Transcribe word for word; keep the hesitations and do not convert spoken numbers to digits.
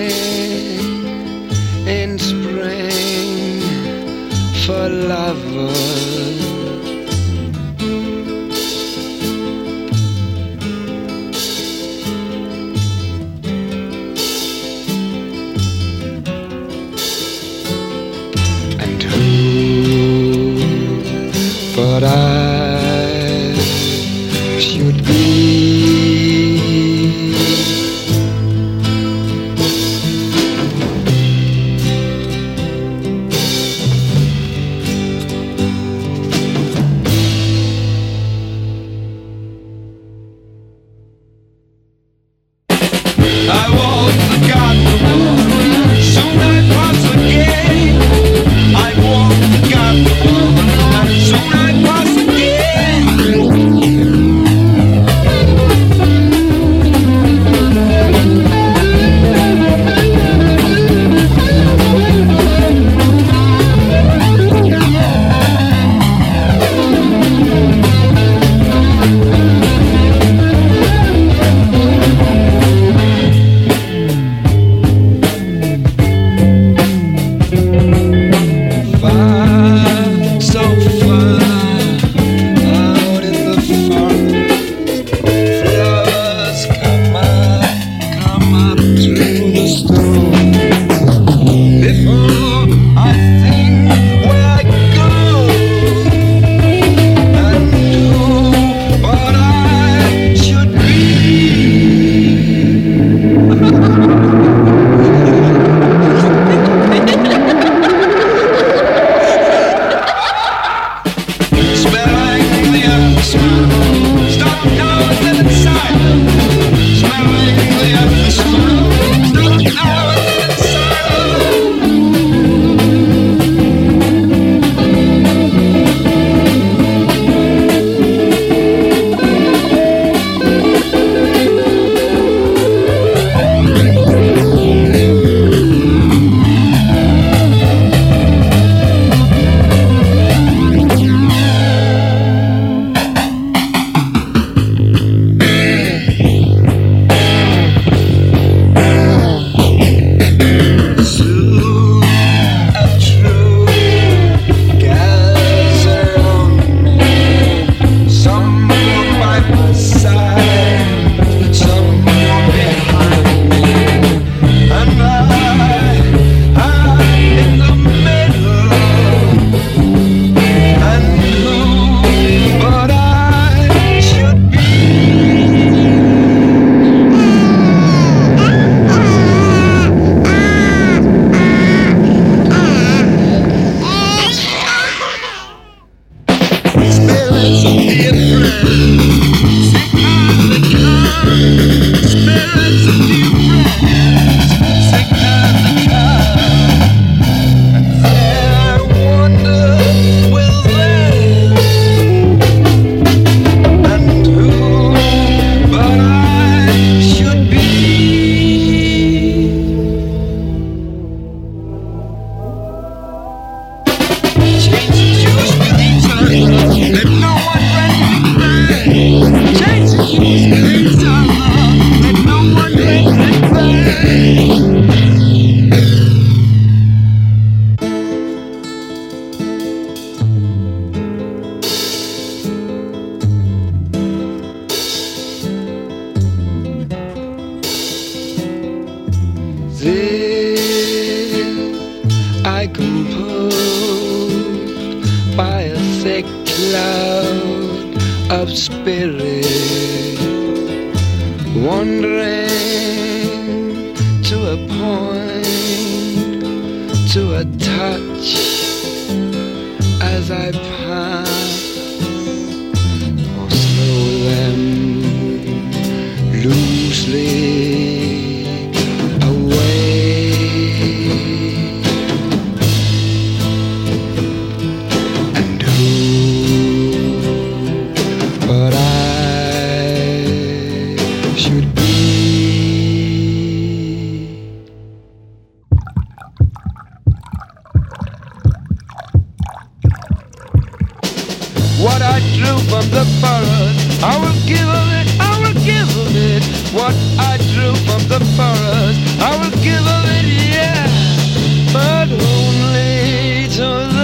in spring for lovers. And who but I should be I won't forget the one, soon I pass again. I won't forget the one, soon I pass I composed by a thick cloud of spirit, wandering to a point, to a touch as I pass, or slow them loosely what I drew from the forest. I will give of it, I will give of it what I drew roof of the forest. I will give of it, yeah, but only to